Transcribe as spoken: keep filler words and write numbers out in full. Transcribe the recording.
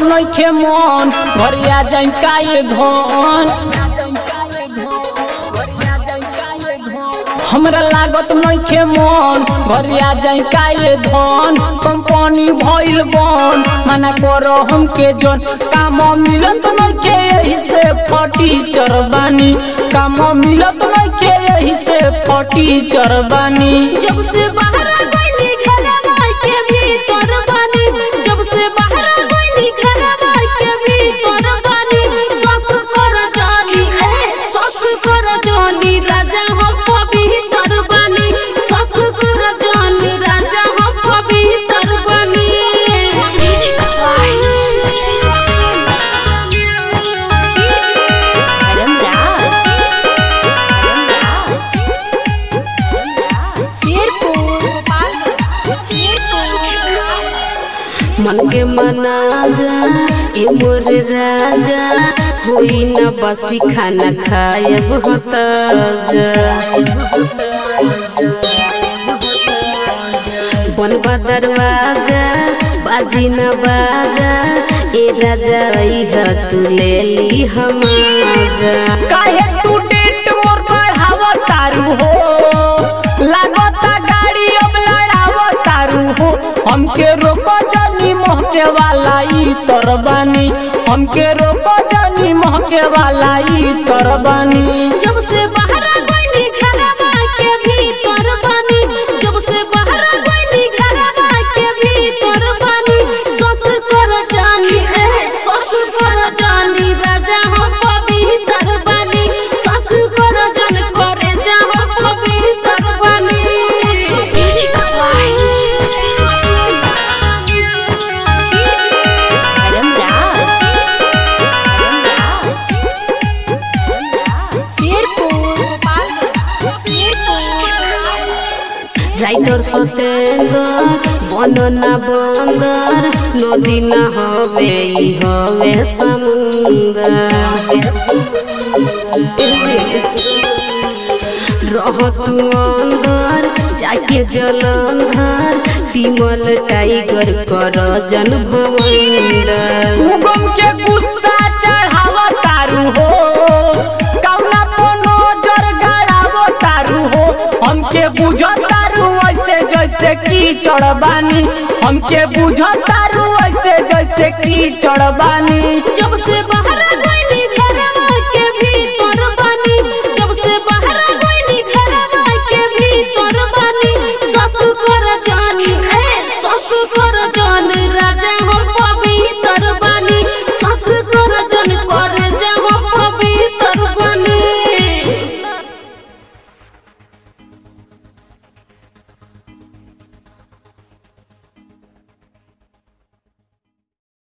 नइखे मन घरिया जाई काए धन हमरा लागत नइखे मन घरिया जाई काए धन कंपनी भइल बन मना करो हमके जन काम मिलत नइखे यही से फटी चरबानी काम मिलत नइखे यही से फटी चरबानी जब से बाहर गइली घरवा के भीतर बानी जब से बाहर गइली घरवा के भीतर बानी सब कर जानी ए सब कर जानी राजा हम भीतर बानी सब कर जानी राजा हम भीतर बानी मन के मना जा ए मोर राजा कोई न बसी खाना खायब होता जा बनवा दरवाजा बाजी न बाजा ए राजा इहा तू ले ली हमाजा काहे तू डेट मोर बढ़ावा तारू हो लागता गाड़ी अब लड़ावा तारू हो हमके रोको जानी महके वाला ई तरबानी हमके रोको जानी महके वाला ई तरबानी जब से बाहर गइली घरवा के भीतर बानी जब से बाहर गइली घरवा के भीतर बानी सब कर जानी ए सब कर जानी राजा हम भीतर बानी सब कर जन करे जा हम भीतर बानी राइटर सतेंदर बनना बंदर नदी न हवे ई हवे समुंदर रह तू अंदर जाके जलंधर तिमल टाइगर कर जन भवंदर उगम के गुस्सा चढ़ावा तारू हो कौना तो नजर गड़ावा तारू हो हमके बुझतारू ऐसे जैसे की चढ़बानी हमके बुझतारू ऐसे जैसे की चढ़बानी जब